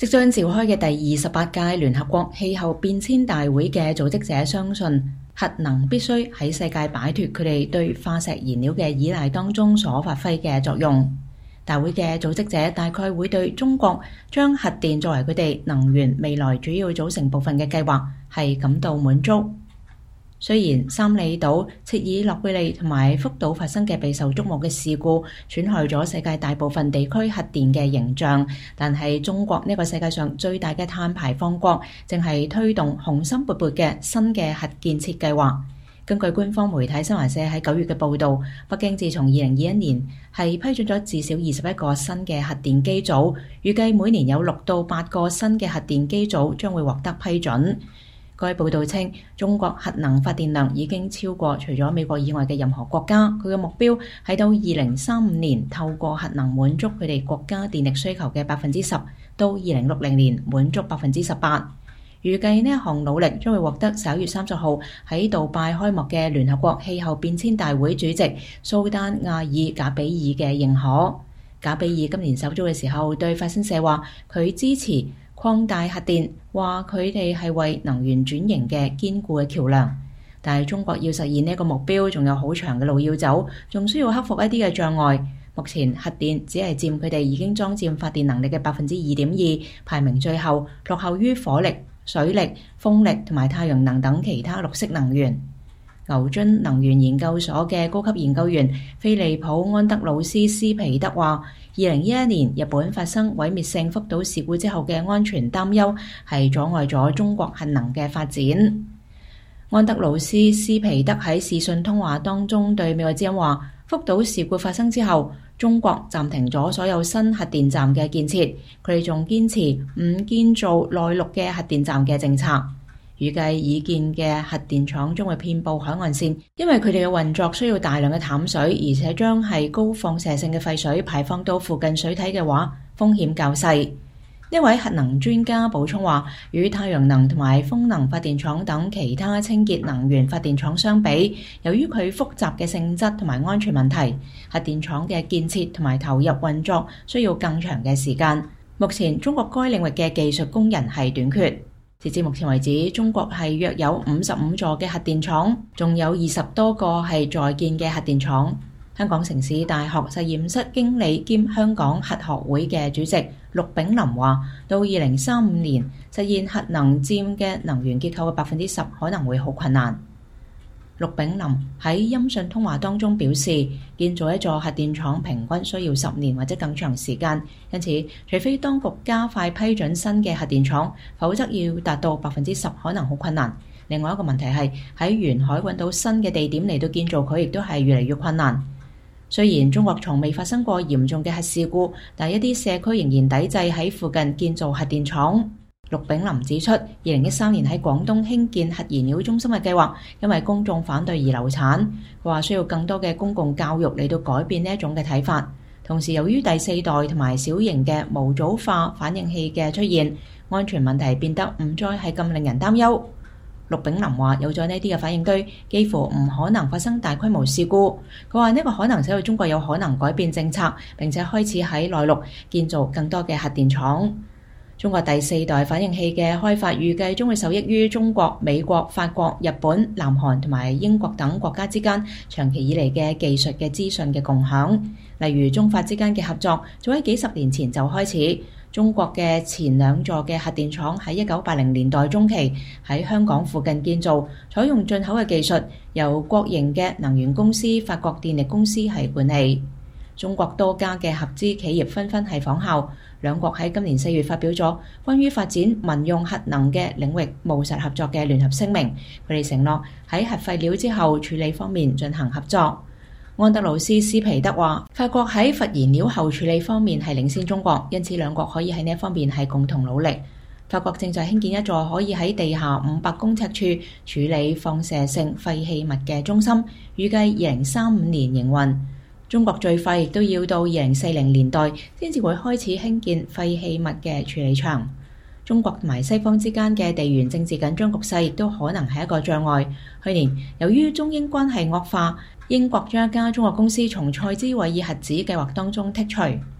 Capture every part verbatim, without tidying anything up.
即將召開嘅第二十八屆聯合國氣候變遷大會嘅組織者相信，核能必須喺世界擺脫佢哋對化石燃料嘅依賴當中所發揮嘅作用。大會嘅組織者大概會對中國將核電作為佢哋能源未來主要組成部分嘅計劃係感到滿足。雖然三里島、切爾諾貝利同埋福島發生嘅備受矚目嘅事故損害咗世界大部分地區核電嘅形象，但係中國呢個世界上最大嘅碳排放國正係推動雄心勃勃嘅新嘅核建設計劃。根據官方媒體新華社喺九月嘅報導，北京自從二零二一年係批准咗至少二十一個新嘅核電機組，預計每年有六到八個新嘅核電機組將會獲得批准。該報導稱，中國核能發電量已經超過除咗美國以外嘅任何國家。佢嘅目標係到二零三五年透過核能滿足佢哋國家電力需求嘅百分之十，到二零六零年滿足百分之十八。預計呢一項努力將會獲得十一月三十號喺杜拜開幕嘅聯合國氣候變遷大會主席蘇丹亞爾賈比爾嘅認可。賈比爾今年首早嘅時候對法新社話，佢支持擴大核電，話佢哋係為能源轉型嘅堅固嘅橋梁。但係中國要實現呢個目標，仲有好長嘅路要走，仲需要克服一啲嘅障礙。目前核電只係佔佢哋已經裝佔發電能力嘅百分之二點二，排名最後，落後於火力、水力、風力同埋太陽能等其他綠色能源。牛津能源研究所嘅高級研究員菲利普安德魯斯斯皮德話，二零一一年日本發生毀滅性福島事故之後嘅安全擔憂係阻礙咗中國核能嘅發展。安德魯斯斯皮德喺視訊通話當中對美國之音話，福島事故發生之後，中國暫停咗所有新核電站嘅建設，佢哋仲堅持唔建造內陸嘅核電站嘅政策。預計已建嘅核電廠將會遍佈海岸線，因為佢哋嘅運作需要大量嘅淡水，而且將係高放射性嘅廢水排放到附近水體嘅話，風險較細。呢位核能專家補充話，與太陽能同埋風能發電廠等其他清潔能源發電廠相比，由於佢複雜嘅性質同埋安全問題，核電廠嘅建設同埋投入運作需要更長嘅時間。目前中國該領域嘅技術工人係短缺。截至目前為止，中國係約有五十五座嘅核電廠，仲有二十多個係在建嘅核電廠。香港城市大學實驗室經理兼香港核學會嘅主席陸炳林話，到二零三五年實現核能佔嘅能源結構嘅百分之十可能會好困難。陸炳林喺音訊通話當中表示，建造一座核電廠平均需要十年或者更長時間，因此除非當局加快批准新嘅核電廠，否則要達到百分之十可能好困難。另外一個問題係喺沿海揾到新嘅地點嚟到建造佢，亦都係越嚟越困難。雖然中國從未發生過嚴重嘅核事故，但一啲社區仍然抵制喺附近建造核電廠。陸炳林指出，二零一三年喺廣東興建核燃料中心嘅計劃，因為公眾反對而流產。佢話需要更多嘅公共教育嚟到改變呢一種嘅睇法。同時，由於第四代同埋小型嘅模組化反應器嘅出現，安全問題變得唔再係咁令人擔憂。陸炳林話：有咗呢啲嘅反應堆，幾乎唔可能發生大規模事故。佢話呢個可能使到中國有可能改變政策，並且開始喺內陸建造更多嘅核電廠。中國第四代反應器嘅開發預計將會受益於中國、美國、法國、日本、南韓同埋英國等國家之間長期以嚟嘅技術嘅資訊嘅共享。例如中法之間嘅合作，早喺幾十年前就開始。中國嘅前兩座嘅核電廠喺一九八零年代中期喺香港附近建造，採用進口嘅技術，由國營嘅能源公司法國電力公司係管理。中國多家嘅合資企業紛紛係仿效。兩國喺今年四月發表咗關於發展民用核能嘅領域務實合作嘅聯合聲明，佢哋承諾喺核廢料之後處理方面進行合作。安德魯斯斯皮德話，法國喺核燃料後處理方面係領先中國，因此兩國可以喺呢一方面係共同努力。法國正在興建一座可以喺地下五百公尺處處理放射性廢棄物嘅中心，預計二零三五年營運。中國最快亦都要到二零四零年代先至會開始興建廢棄物嘅處理場。中國同埋西方之間嘅地緣政治緊張局勢亦都可能係一個障礙。去年由於中英關係惡化，英國將一家中國公司從塞茲韋爾核子計劃當中剔除。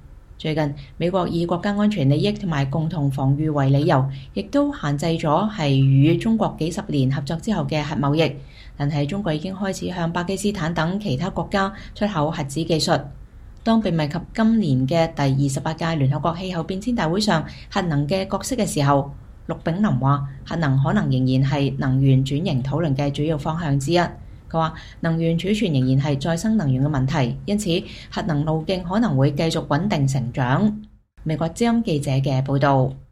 最近美國以國家安全利益同埋共同防禦為理由，亦都限制咗係與中國幾十年合作之後嘅核貿易。但係中國已經開始向巴基斯坦等其他國家出口核子技術。當被問及今年嘅第二十八屆聯合國氣候變遷大會上核能嘅角色嘅時候，陸炳林話：核能可能仍然係能源轉型討論嘅主要方向之一。佢話：能源儲存仍然係再生能源嘅問題，因此核能路徑可能會繼續穩定成長。美國之音記者嘅報導。